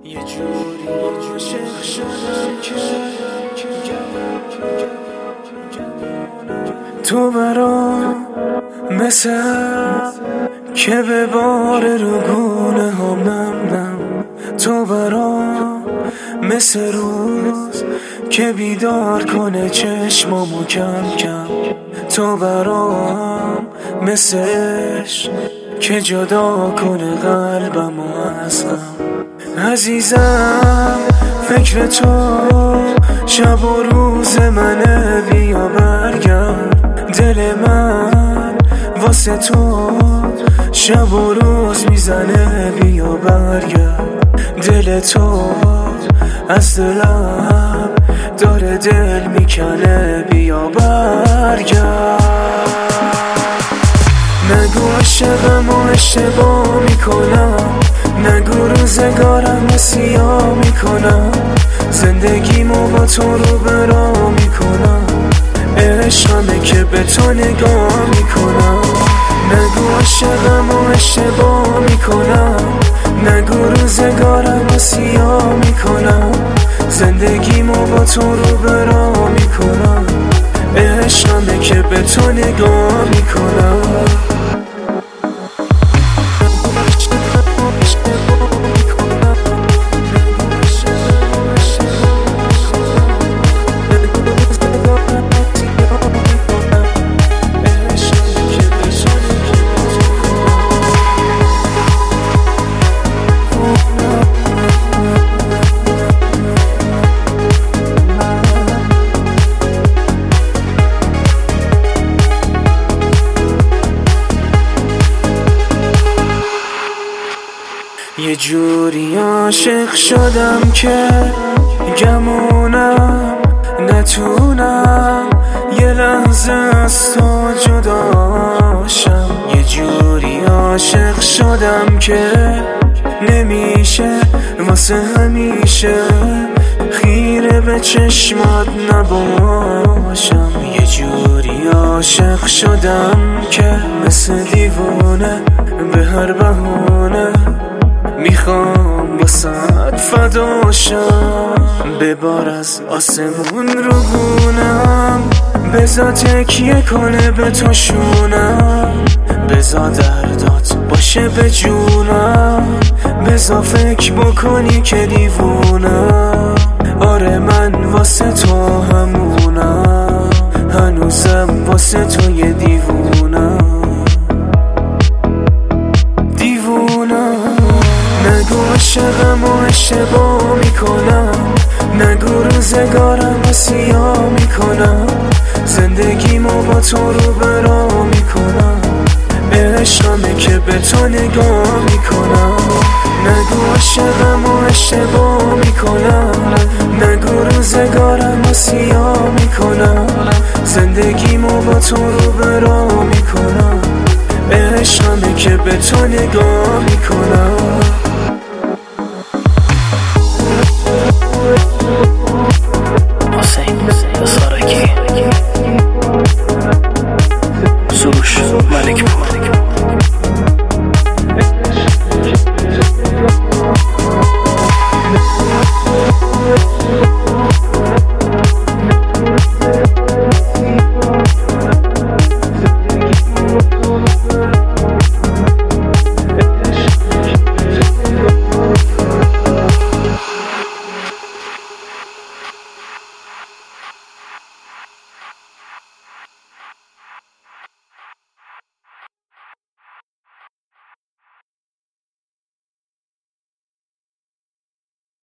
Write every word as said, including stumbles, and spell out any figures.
یه جوری عاشق شدم که تو برام مثل که به بار رو گونه هم نم نم. تو برام مثل روز که بیدار کنه چشمامو کم کم. تو برام مثل عشق که جدا کنه قلبمو از غم. عزیزم فکر تو شب و روز منه، بیا برگرد. دل من واسه تو شب و روز میزنه، بیا برگرد. دل تو از دلم داره دل میکنه، بیا برگرد. نگو عشقم و اشتباه میکنم، نگو روزگارم رو سیاه میکنم. زندگیمو با تو رو برا میکنم، عشقمه که به تو نگاه میکنم. نگو عشقم و اشتباه میکنم، نگو روزگارم رو سیاه میکنم. زندگیمو با تو رو برا میکنم، عشقمه که به تو نگاه میکنم. یه جوری عاشق شدم که گمونم نتونم یه لحظه از تو جداشم. یه جوری عاشق شدم که نمیشه واسه همیشه خیره به چشمات نباشم. یه جوری عاشق شدم که مثل دیوونه به هر بهونه میخوام واسه فداشم. ببار از آسمون رو گونم، بزا تکیه کنه به تو شونم. بزا دردات باشه به جونم، بزا فکر بکنی که دیوونم. آره من واسه تو همونم، هنوزم واسه تو یه دیوونم. نگو عشقم و اشتباه میکنم، نگو روزگارم رو سیاه میکنم. زندگیمو با تو رو برا میکنم، عشقمه که به تو نگاه میکنم. نگو عشقم و اشتباه میکنم، نگو روزگارم رو سیاه میکنم. زندگیمو با تو رو برا میکنم، عشقمه که به تو نگاه میکنم.